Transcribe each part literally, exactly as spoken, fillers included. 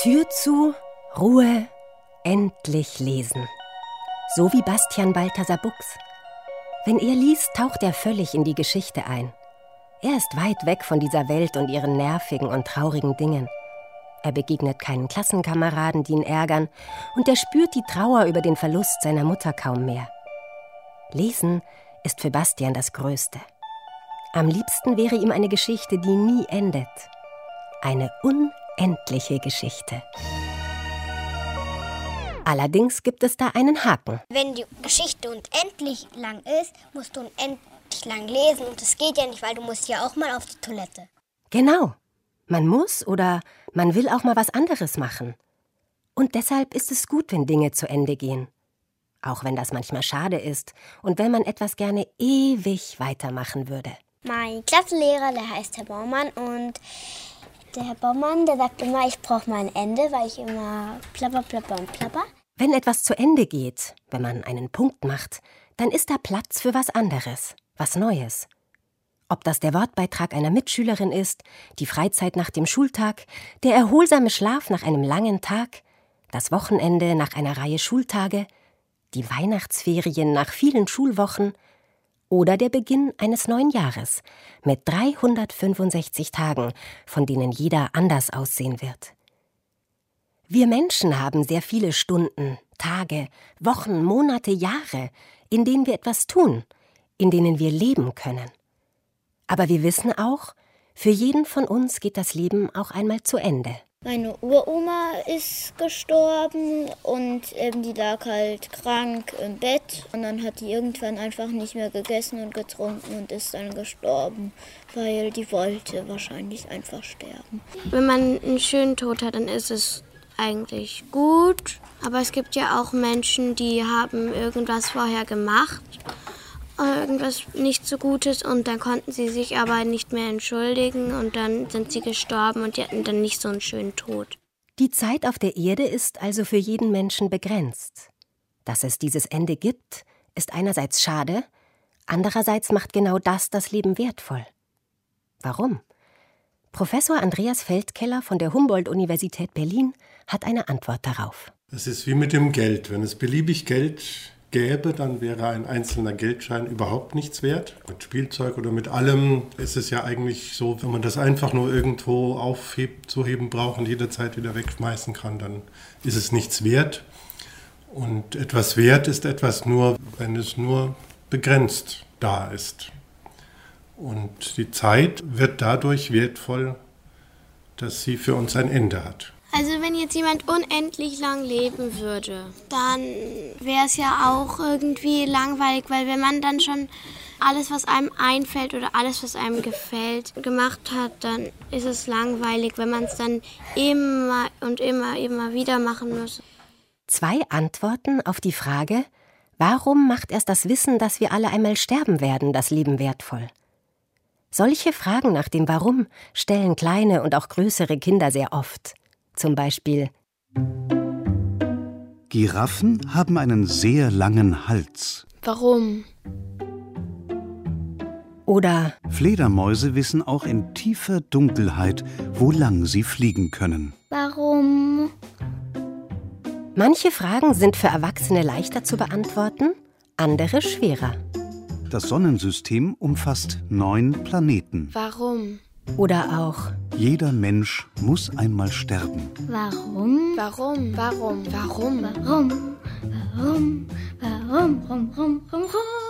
Tür zu, Ruhe, endlich lesen. So wie Bastian Balthasar Buchs. Wenn er liest, taucht er völlig in die Geschichte ein. Er ist weit weg von dieser Welt und ihren nervigen und traurigen Dingen. Er begegnet keinen Klassenkameraden, die ihn ärgern, und er spürt die Trauer über den Verlust seiner Mutter kaum mehr. Lesen ist für Bastian das Größte. Am liebsten wäre ihm eine Geschichte, die nie endet. Eine unendliche Geschichte. Allerdings gibt es da einen Haken. Wenn die Geschichte unendlich lang ist, musst du unendlich lang lesen. Und das geht ja nicht, weil du musst ja auch mal auf die Toilette. Genau. Man muss oder man will auch mal was anderes machen. Und deshalb ist es gut, wenn Dinge zu Ende gehen. Auch wenn das manchmal schade ist und wenn man etwas gerne ewig weitermachen würde. Mein Klassenlehrer, der heißt Herr Baumann, und der Herr Baumann, der sagt immer, ich brauche mal ein Ende, weil ich immer plapper, plapper und plapper. Wenn etwas zu Ende geht, wenn man einen Punkt macht, dann ist da Platz für was anderes, was Neues. Ob das der Wortbeitrag einer Mitschülerin ist, die Freizeit nach dem Schultag, der erholsame Schlaf nach einem langen Tag, das Wochenende nach einer Reihe Schultage, die Weihnachtsferien nach vielen Schulwochen oder der Beginn eines neuen Jahres mit dreihundertfünfundsechzig Tagen, von denen jeder anders aussehen wird. Wir Menschen haben sehr viele Stunden, Tage, Wochen, Monate, Jahre, in denen wir etwas tun, in denen wir leben können. Aber wir wissen auch, für jeden von uns geht das Leben auch einmal zu Ende. Meine Uroma ist gestorben und ähm, die lag halt krank im Bett. Und dann hat die irgendwann einfach nicht mehr gegessen und getrunken und ist dann gestorben, weil die wollte wahrscheinlich einfach sterben. Wenn man einen schönen Tod hat, dann ist es eigentlich gut. Aber es gibt ja auch Menschen, die haben irgendwas vorher gemacht, irgendwas nicht so Gutes, und dann konnten sie sich aber nicht mehr entschuldigen und dann sind sie gestorben und die hatten dann nicht so einen schönen Tod. Die Zeit auf der Erde ist also für jeden Menschen begrenzt. Dass es dieses Ende gibt, ist einerseits schade, andererseits macht genau das das Leben wertvoll. Warum? Professor Andreas Feldkeller von der Humboldt-Universität Berlin hat eine Antwort darauf. Es ist wie mit dem Geld. Wenn es beliebig Geld gäbe, dann wäre ein einzelner Geldschein überhaupt nichts wert. Mit Spielzeug oder mit allem ist es ja eigentlich so, wenn man das einfach nur irgendwo aufhebt, zu heben braucht und jederzeit wieder wegschmeißen kann, dann ist es nichts wert. Und etwas wert ist etwas nur, wenn es nur begrenzt da ist. Und die Zeit wird dadurch wertvoll, dass sie für uns ein Ende hat. Also wenn jetzt jemand unendlich lang leben würde, dann wäre es ja auch irgendwie langweilig, weil wenn man dann schon alles, was einem einfällt oder alles, was einem gefällt, gemacht hat, dann ist es langweilig, wenn man es dann immer und immer, immer wieder machen muss. Zwei Antworten auf die Frage, warum macht erst das Wissen, dass wir alle einmal sterben werden, das Leben wertvoll? Solche Fragen nach dem Warum stellen kleine und auch größere Kinder sehr oft. Zum Beispiel: Giraffen haben einen sehr langen Hals. Warum? Oder: Fledermäuse wissen auch in tiefer Dunkelheit, wo lang sie fliegen können. Warum? Manche Fragen sind für Erwachsene leichter zu beantworten, andere schwerer. Das Sonnensystem umfasst neun Planeten. Warum? Oder auch: Jeder Mensch muss einmal sterben. Warum? Warum? Warum? Warum? Warum? Warum? Warum? Warum? Warum?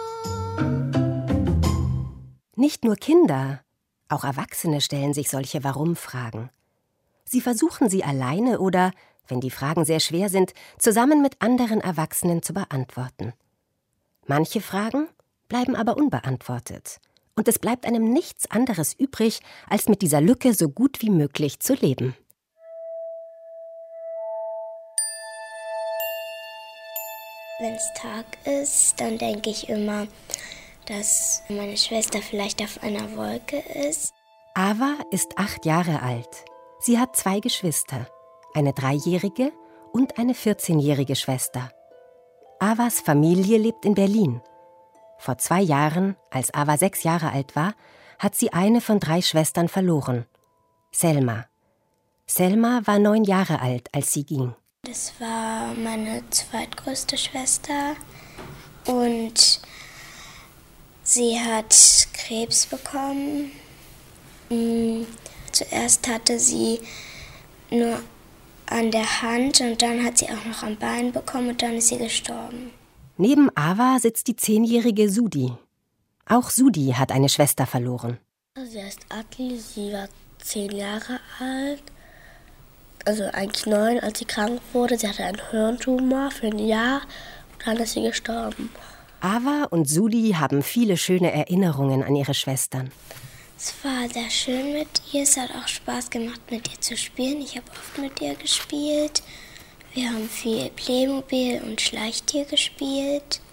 Warum? Nicht nur Kinder, auch Erwachsene stellen sich solche Warum-Fragen. Sie versuchen sie alleine oder, wenn die Fragen sehr schwer sind, zusammen mit anderen Erwachsenen zu beantworten. Manche Fragen bleiben aber unbeantwortet. Und es bleibt einem nichts anderes übrig, als mit dieser Lücke so gut wie möglich zu leben. Wenn es Tag ist, dann denke ich immer, dass meine Schwester vielleicht auf einer Wolke ist. Ava ist acht Jahre alt. Sie hat zwei Geschwister, eine dreijährige und eine vierzehnjährige Schwester. Avas Familie lebt in Berlin. Vor zwei Jahren, als Ava sechs Jahre alt war, hat sie eine von drei Schwestern verloren, Selma. Selma war neun Jahre alt, als sie ging. Das war meine zweitgrößte Schwester und sie hat Krebs bekommen. Zuerst hatte sie nur an der Hand und dann hat sie auch noch am Bein bekommen und dann ist sie gestorben. Neben Ava sitzt die zehnjährige Sudi. Auch Sudi hat eine Schwester verloren. Sie heißt Atli, sie war zehn Jahre alt. Also eigentlich neun, als sie krank wurde. Sie hatte einen Hirntumor für ein Jahr und dann ist sie gestorben. Ava und Sudi haben viele schöne Erinnerungen an ihre Schwestern. Es war sehr schön mit ihr. Es hat auch Spaß gemacht, mit ihr zu spielen. Ich habe oft mit ihr gespielt. Wir haben viel Playmobil und Schleichtier gespielt.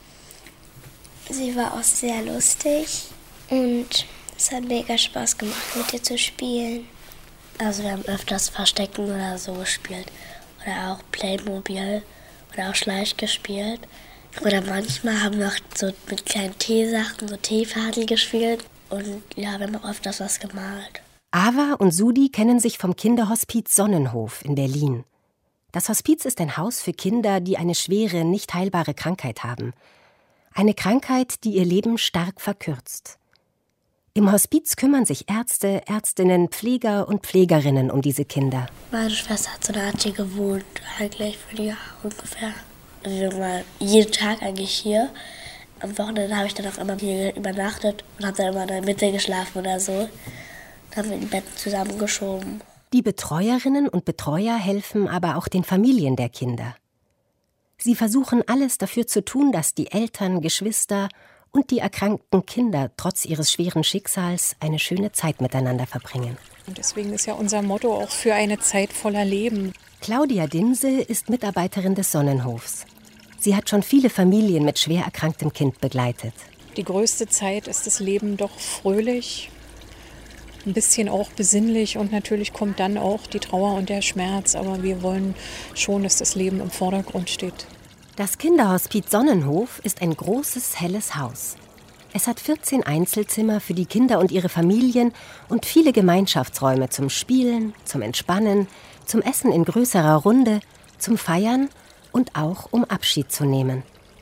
Sie war auch sehr lustig und es hat mega Spaß gemacht, mit ihr zu spielen. Also wir haben öfters Verstecken oder so gespielt. Oder auch Playmobil oder auch Schleich gespielt. Oder manchmal haben wir auch so mit kleinen Teesachen, so Teefaden gespielt. Und ja, wir haben auch öfters was gemalt. Ava und Sudi kennen sich vom Kinderhospiz Sonnenhof in Berlin. Das Hospiz ist ein Haus für Kinder, die eine schwere, nicht heilbare Krankheit haben. Eine Krankheit, die ihr Leben stark verkürzt. Im Hospiz kümmern sich Ärzte, Ärztinnen, Pfleger und Pflegerinnen um diese Kinder. Meine Schwester hat so eine Art hier gewohnt, eigentlich für ein Jahr ungefähr. Also wir waren jeden Tag eigentlich hier. Am Wochenende habe ich dann auch immer hier übernachtet und habe dann immer in der Mitte geschlafen oder so. Dann haben wir die Betten zusammengeschoben. Die Betreuerinnen und Betreuer helfen aber auch den Familien der Kinder. Sie versuchen alles dafür zu tun, dass die Eltern, Geschwister und die erkrankten Kinder trotz ihres schweren Schicksals eine schöne Zeit miteinander verbringen. Und deswegen ist ja unser Motto auch für eine Zeit voller Leben. Claudia Dinse ist Mitarbeiterin des Sonnenhofs. Sie hat schon viele Familien mit schwer erkranktem Kind begleitet. Die größte Zeit ist das Leben doch fröhlich, ein bisschen auch besinnlich und natürlich kommt dann auch die Trauer und der Schmerz. Aber wir wollen schon, dass das Leben im Vordergrund steht. Das Kinderhospiz Sonnenhof ist ein großes, helles Haus. Es hat vierzehn Einzelzimmer für die Kinder und ihre Familien und viele Gemeinschaftsräume zum Spielen, zum Entspannen, zum Essen in größerer Runde, zum Feiern und auch um Abschied zu nehmen.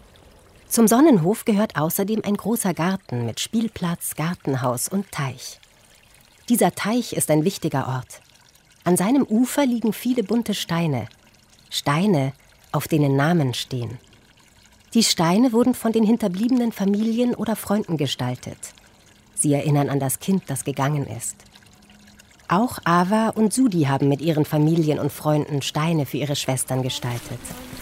Zum Sonnenhof gehört außerdem ein großer Garten mit Spielplatz, Gartenhaus und Teich. Dieser Teich ist ein wichtiger Ort. An seinem Ufer liegen viele bunte Steine. Steine, auf denen Namen stehen. Die Steine wurden von den hinterbliebenen Familien oder Freunden gestaltet. Sie erinnern an das Kind, das gegangen ist. Auch Ava und Sudi haben mit ihren Familien und Freunden Steine für ihre Schwestern gestaltet.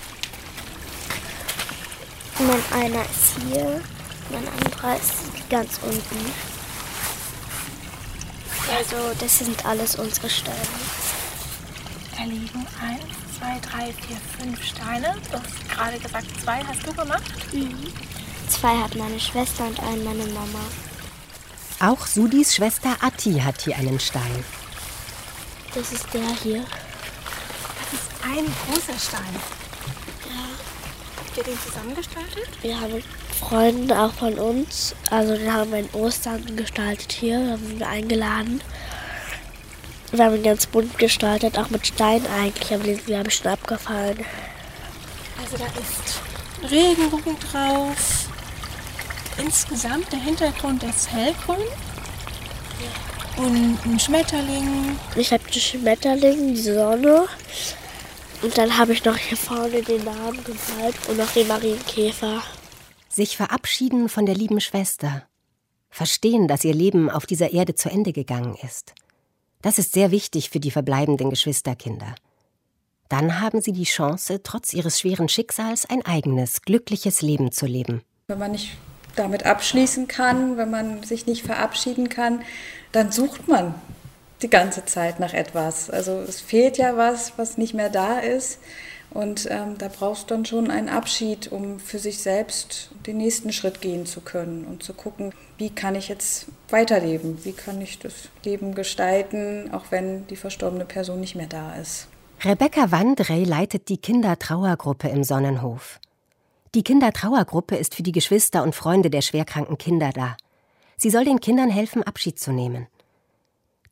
Mein einer ist hier, mein anderer ist ganz unten. Also das sind alles unsere Steine. Da liegen eins, zwei, drei, vier, fünf Steine. Du hast gerade gesagt, zwei hast du gemacht? Mhm. Zwei hat meine Schwester und einen meine Mama. Auch Sudis Schwester Atti hat hier einen Stein. Das ist der hier. Das ist ein großer Stein. Ja. Habt ihr den zusammengestaltet? Wir haben Freunde auch von uns, also wir haben einen Ostern gestaltet hier, da haben wir eingeladen. Wir haben ihn ganz bunt gestaltet, auch mit Steinen eigentlich, aber den sind wir schon abgefallen. Also da ist Regenbogen drauf. Insgesamt der Hintergrund ist hellgrün. Und ein Schmetterling. Ich habe den Schmetterling, die Sonne. Und dann habe ich noch hier vorne den Namen gemalt und noch den Marienkäfer. Sich verabschieden von der lieben Schwester. Verstehen, dass ihr Leben auf dieser Erde zu Ende gegangen ist. Das ist sehr wichtig für die verbleibenden Geschwisterkinder. Dann haben sie die Chance, trotz ihres schweren Schicksals ein eigenes, glückliches Leben zu leben. Wenn man nicht damit abschließen kann, wenn man sich nicht verabschieden kann, dann sucht man die ganze Zeit nach etwas. Also es fehlt ja was, was nicht mehr da ist. Und ähm, da brauchst du dann schon einen Abschied, um für sich selbst den nächsten Schritt gehen zu können und zu gucken, wie kann ich jetzt weiterleben, wie kann ich das Leben gestalten, auch wenn die verstorbene Person nicht mehr da ist. Rebecca Wandrey leitet die Kindertrauergruppe im Sonnenhof. Die Kindertrauergruppe ist für die Geschwister und Freunde der schwerkranken Kinder da. Sie soll den Kindern helfen, Abschied zu nehmen.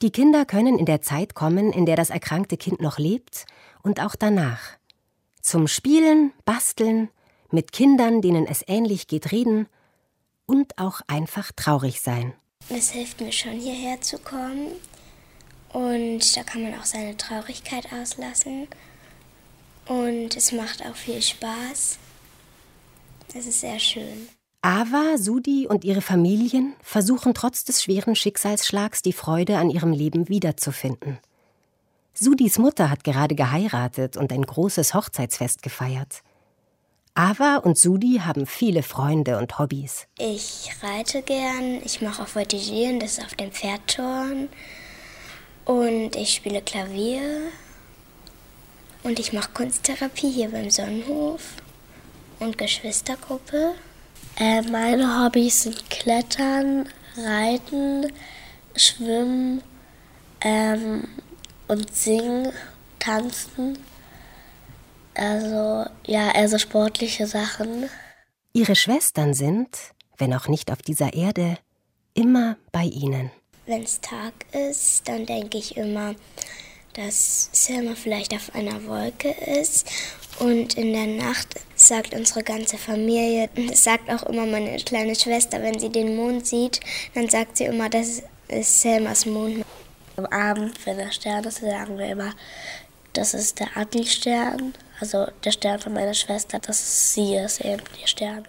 Die Kinder können in der Zeit kommen, in der das erkrankte Kind noch lebt und auch danach. Zum Spielen, Basteln, mit Kindern, denen es ähnlich geht, reden und auch einfach traurig sein. Es hilft mir schon, hierher zu kommen. Und da kann man auch seine Traurigkeit auslassen. Und es macht auch viel Spaß. Es ist sehr schön. Ava, Sudi und ihre Familien versuchen trotz des schweren Schicksalsschlags die Freude an ihrem Leben wiederzufinden. Sudis Mutter hat gerade geheiratet und ein großes Hochzeitsfest gefeiert. Ava und Sudi haben viele Freunde und Hobbys. Ich reite gern, ich mache auch Voltigieren, das ist auf dem Pferdturnen. Und ich spiele Klavier. Und ich mache Kunsttherapie hier beim Sonnenhof und Geschwistergruppe. Äh, meine Hobbys sind Klettern, Reiten, Schwimmen ähm, und Singen, Tanzen. Also, ja, also sportliche Sachen. Ihre Schwestern sind, wenn auch nicht auf dieser Erde, immer bei ihnen. Wenn es Tag ist, dann denke ich immer, dass Selma vielleicht auf einer Wolke ist. Und in der Nacht sagt unsere ganze Familie, das sagt auch immer meine kleine Schwester, wenn sie den Mond sieht, dann sagt sie immer, das ist Selmas Mond. Am Abend, wenn der Stern ist, sagen wir immer, das ist der Adi-Stern, also der Stern von meiner Schwester, das ist sie, ist eben ihr Stern.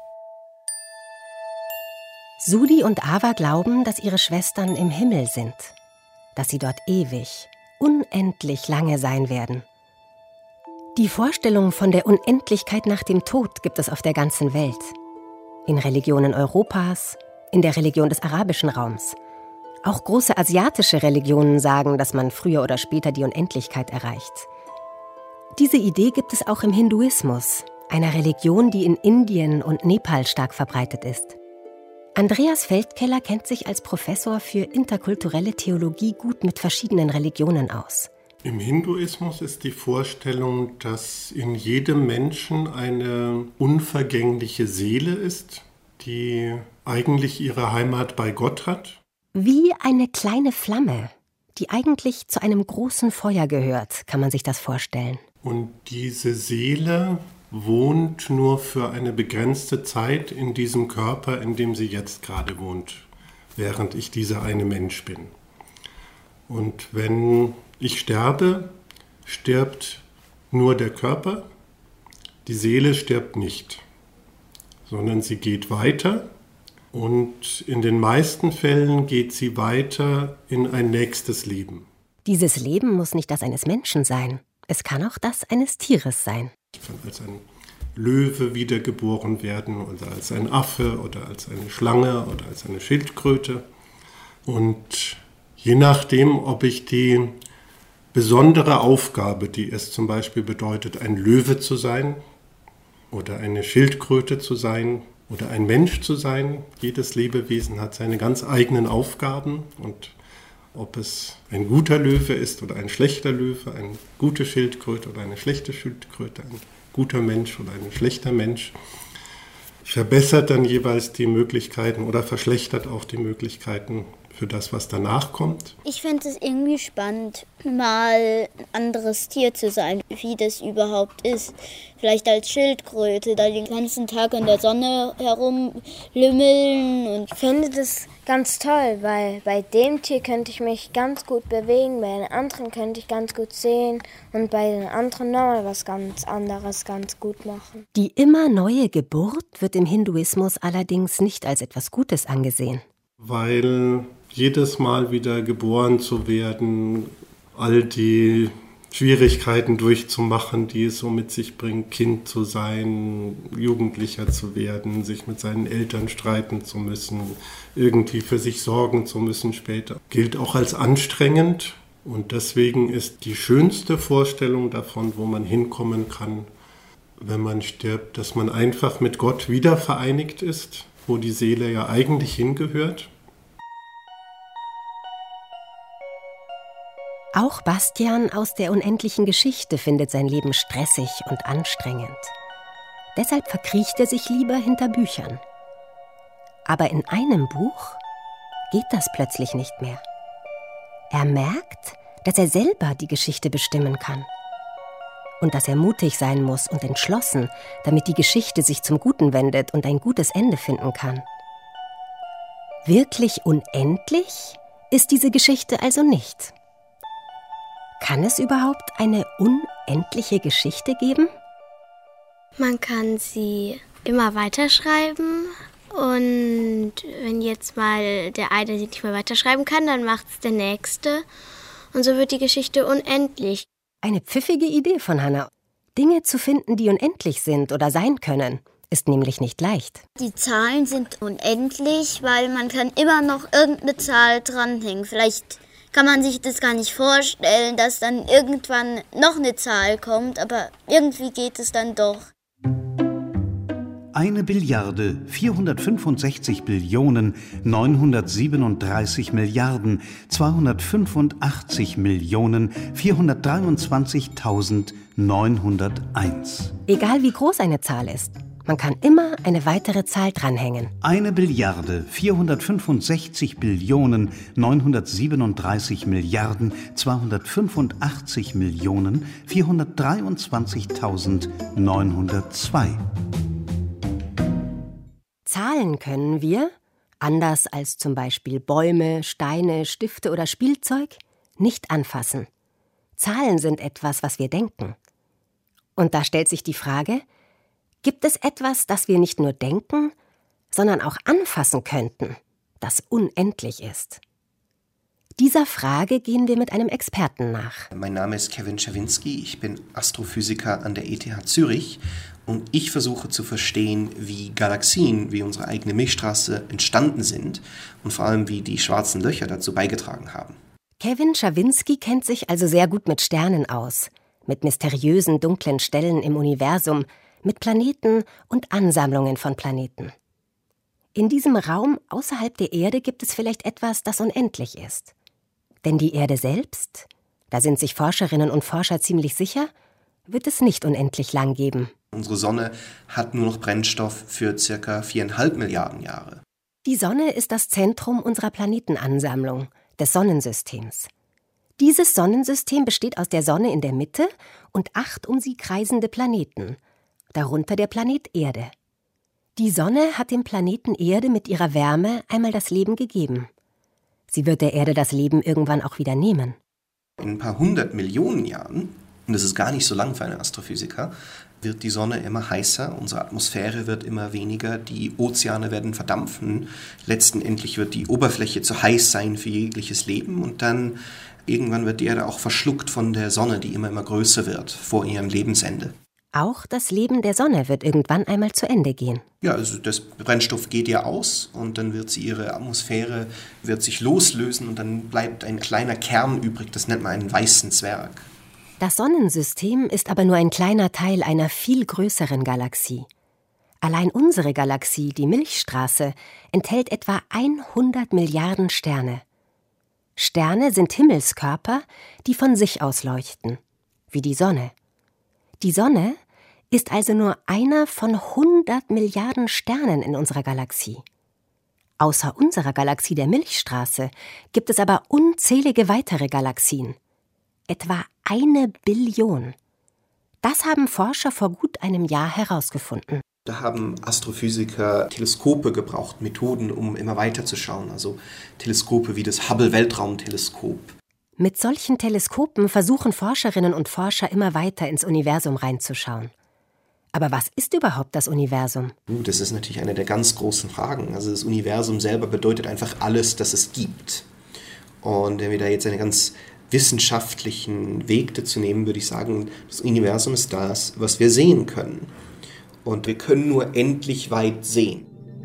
Sudi und Ava glauben, dass ihre Schwestern im Himmel sind, dass sie dort ewig, unendlich lange sein werden. Die Vorstellung von der Unendlichkeit nach dem Tod gibt es auf der ganzen Welt. In Religionen Europas, in der Religion des arabischen Raums. Auch große asiatische Religionen sagen, dass man früher oder später die Unendlichkeit erreicht. Diese Idee gibt es auch im Hinduismus, einer Religion, die in Indien und Nepal stark verbreitet ist. Andreas Feldkeller kennt sich als Professor für interkulturelle Theologie gut mit verschiedenen Religionen aus. Im Hinduismus ist die Vorstellung, dass in jedem Menschen eine unvergängliche Seele ist, die eigentlich ihre Heimat bei Gott hat. Wie eine kleine Flamme, die eigentlich zu einem großen Feuer gehört, kann man sich das vorstellen. Und diese Seele wohnt nur für eine begrenzte Zeit in diesem Körper, in dem sie jetzt gerade wohnt, während ich dieser eine Mensch bin. Und wenn ich sterbe, stirbt nur der Körper, die Seele stirbt nicht, sondern sie geht weiter und in den meisten Fällen geht sie weiter in ein nächstes Leben. Dieses Leben muss nicht das eines Menschen sein, es kann auch das eines Tieres sein. Ich kann als ein Löwe wiedergeboren werden oder als ein Affe oder als eine Schlange oder als eine Schildkröte. Und je nachdem, ob ich die besondere Aufgabe, die es zum Beispiel bedeutet, ein Löwe zu sein oder eine Schildkröte zu sein oder ein Mensch zu sein, jedes Lebewesen hat seine ganz eigenen Aufgaben und ob es ein guter Löwe ist oder ein schlechter Löwe, eine gute Schildkröte oder eine schlechte Schildkröte, ein guter Mensch oder ein schlechter Mensch, verbessert dann jeweils die Möglichkeiten oder verschlechtert auch die Möglichkeiten für das, was danach kommt. Ich finde es irgendwie spannend, mal ein anderes Tier zu sein, wie das überhaupt ist. Vielleicht als Schildkröte, da den ganzen Tag in der Sonne herumlümmeln. Und ich finde das ganz toll, weil bei dem Tier könnte ich mich ganz gut bewegen, bei den anderen könnte ich ganz gut sehen und bei den anderen nochmal was ganz anderes ganz gut machen. Die immer neue Geburt wird im Hinduismus allerdings nicht als etwas Gutes angesehen. Weil jedes Mal wieder geboren zu werden, all die Schwierigkeiten durchzumachen, die es so mit sich bringt, Kind zu sein, Jugendlicher zu werden, sich mit seinen Eltern streiten zu müssen, irgendwie für sich sorgen zu müssen später, gilt auch als anstrengend. Und deswegen ist die schönste Vorstellung davon, wo man hinkommen kann, wenn man stirbt, dass man einfach mit Gott wieder vereinigt ist, wo die Seele ja eigentlich hingehört. Auch Bastian aus der unendlichen Geschichte findet sein Leben stressig und anstrengend. Deshalb verkriecht er sich lieber hinter Büchern. Aber in einem Buch geht das plötzlich nicht mehr. Er merkt, dass er selber die Geschichte bestimmen kann. Und dass er mutig sein muss und entschlossen, damit die Geschichte sich zum Guten wendet und ein gutes Ende finden kann. Wirklich unendlich ist diese Geschichte also nicht. Kann es überhaupt eine unendliche Geschichte geben? Man kann sie immer weiterschreiben und wenn jetzt mal der eine sie nicht mehr weiterschreiben kann, dann macht es der Nächste und so wird die Geschichte unendlich. Eine pfiffige Idee von Hannah. Dinge zu finden, die unendlich sind oder sein können, ist nämlich nicht leicht. Die Zahlen sind unendlich, weil man kann immer noch irgendeine Zahl dranhängen. Vielleicht kann man sich das gar nicht vorstellen, dass dann irgendwann noch eine Zahl kommt, aber irgendwie geht es dann doch. Eine Billiarde, vierhundertfünfundsechzig Billionen, neunhundertsiebenunddreißig Milliarden, zweihundertfünfundachtzig Millionen, vierhundertdreiundzwanzigtausendneunhunderteins. Egal wie groß eine Zahl ist, man kann immer eine weitere Zahl dranhängen. Eine Billiarde, vierhundertfünfundsechzig Billionen, neunhundertsiebenunddreißig Milliarden, zweihundertfünfundachtzig Millionen, vierhundertdreiundzwanzigtausendneunhundertzwei. Zahlen können wir, anders als zum Beispiel Bäume, Steine, Stifte oder Spielzeug, nicht anfassen. Zahlen sind etwas, was wir denken. Und da stellt sich die Frage, gibt es etwas, das wir nicht nur denken, sondern auch anfassen könnten, das unendlich ist? Dieser Frage gehen wir mit einem Experten nach. Mein Name ist Kevin Schawinski, ich bin Astrophysiker an der E T H Zürich und ich versuche zu verstehen, wie Galaxien, wie unsere eigene Milchstraße entstanden sind und vor allem, wie die schwarzen Löcher dazu beigetragen haben. Kevin Schawinski kennt sich also sehr gut mit Sternen aus, mit mysteriösen, dunklen Stellen im Universum, mit Planeten und Ansammlungen von Planeten. In diesem Raum außerhalb der Erde gibt es vielleicht etwas, das unendlich ist. Denn die Erde selbst, da sind sich Forscherinnen und Forscher ziemlich sicher, wird es nicht unendlich lang geben. Unsere Sonne hat nur noch Brennstoff für circa viereinhalb Milliarden Jahre. Die Sonne ist das Zentrum unserer Planetenansammlung, des Sonnensystems. Dieses Sonnensystem besteht aus der Sonne in der Mitte und acht um sie kreisende Planeten, darunter der Planet Erde. Die Sonne hat dem Planeten Erde mit ihrer Wärme einmal das Leben gegeben. Sie wird der Erde das Leben irgendwann auch wieder nehmen. In ein paar hundert Millionen Jahren, und das ist gar nicht so lang für einen Astrophysiker, wird die Sonne immer heißer, unsere Atmosphäre wird immer weniger, die Ozeane werden verdampfen, letztendlich wird die Oberfläche zu heiß sein für jegliches Leben und dann irgendwann wird die Erde auch verschluckt von der Sonne, die immer, immer größer wird vor ihrem Lebensende. Auch das Leben der Sonne wird irgendwann einmal zu Ende gehen. Ja, also das Brennstoff geht ja aus und dann wird sie, ihre Atmosphäre wird sich loslösen und dann bleibt ein kleiner Kern übrig, das nennt man einen weißen Zwerg. Das Sonnensystem ist aber nur ein kleiner Teil einer viel größeren Galaxie. Allein unsere Galaxie, die Milchstraße, enthält etwa hundert Milliarden Sterne. Sterne sind Himmelskörper, die von sich aus leuchten, wie die Sonne. Die Sonne ist also nur einer von hundert Milliarden Sternen in unserer Galaxie. Außer unserer Galaxie der Milchstraße gibt es aber unzählige weitere Galaxien. Etwa eine Billion. Das haben Forscher vor gut einem Jahr herausgefunden. Da haben Astrophysiker Teleskope gebraucht, Methoden, um immer weiter zu schauen. Also Teleskope wie das Hubble-Weltraumteleskop. Mit solchen Teleskopen versuchen Forscherinnen und Forscher immer weiter ins Universum reinzuschauen. Aber was ist überhaupt das Universum? Uh, das ist natürlich eine der ganz großen Fragen. Also das Universum selber bedeutet einfach alles, das es gibt. Und wenn wir da jetzt einen ganz wissenschaftlichen Weg dazu nehmen, würde ich sagen, das Universum ist das, was wir sehen können. Und wir können nur endlich weit sehen.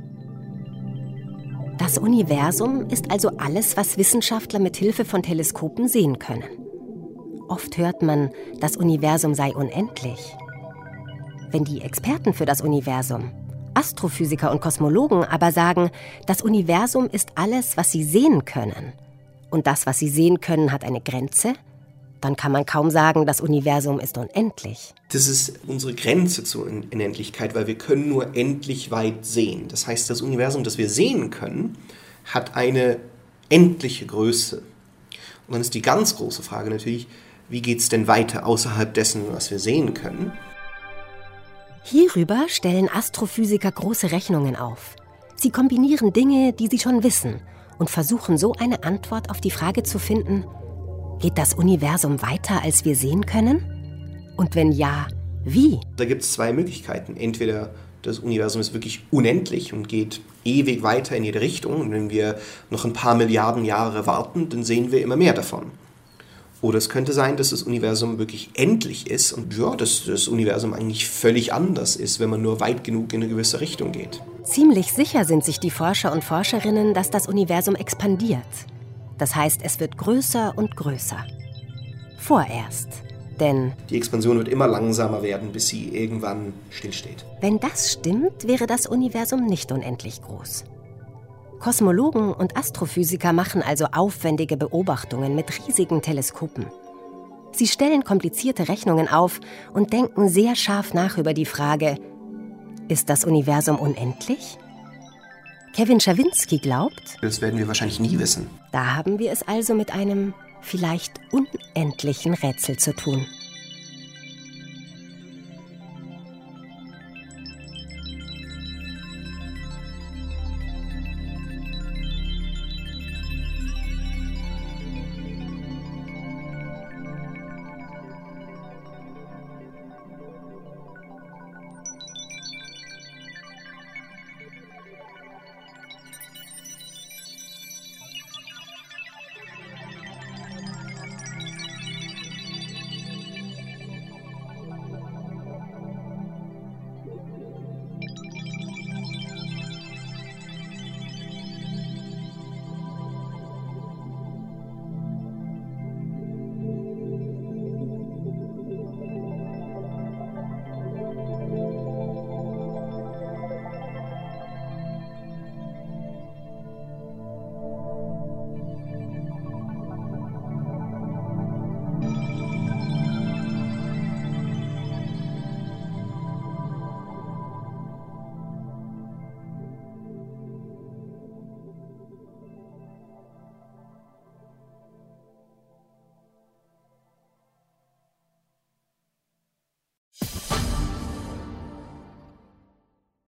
Das Universum ist also alles, was Wissenschaftler mit Hilfe von Teleskopen sehen können. Oft hört man, das Universum sei unendlich. Wenn die Experten für das Universum, Astrophysiker und Kosmologen aber sagen, das Universum ist alles, was sie sehen können, und das, was sie sehen können, hat eine Grenze, dann kann man kaum sagen, das Universum ist unendlich. Das ist unsere Grenze zur Unendlichkeit, weil wir können nur endlich weit sehen. Das heißt, das Universum, das wir sehen können, hat eine endliche Größe. Und dann ist die ganz große Frage natürlich, wie geht es denn weiter außerhalb dessen, was wir sehen können? Hierüber stellen Astrophysiker große Rechnungen auf. Sie kombinieren Dinge, die sie schon wissen, und versuchen so eine Antwort auf die Frage zu finden, geht das Universum weiter, als wir sehen können? Und wenn ja, wie? Da gibt es zwei Möglichkeiten. Entweder das Universum ist wirklich unendlich und geht ewig weiter in jede Richtung. Und wenn wir noch ein paar Milliarden Jahre warten, dann sehen wir immer mehr davon. Oder es könnte sein, dass das Universum wirklich endlich ist und ja, dass das Universum eigentlich völlig anders ist, wenn man nur weit genug in eine gewisse Richtung geht. Ziemlich sicher sind sich die Forscher und Forscherinnen, dass das Universum expandiert. Das heißt, es wird größer und größer. Vorerst. Denn die Expansion wird immer langsamer werden, bis sie irgendwann stillsteht. Wenn das stimmt, wäre das Universum nicht unendlich groß. Kosmologen und Astrophysiker machen also aufwendige Beobachtungen mit riesigen Teleskopen. Sie stellen komplizierte Rechnungen auf und denken sehr scharf nach über die Frage, ist das Universum unendlich? Kevin Schawinski glaubt, das werden wir wahrscheinlich nie wissen. Da haben wir es also mit einem vielleicht unendlichen Rätsel zu tun.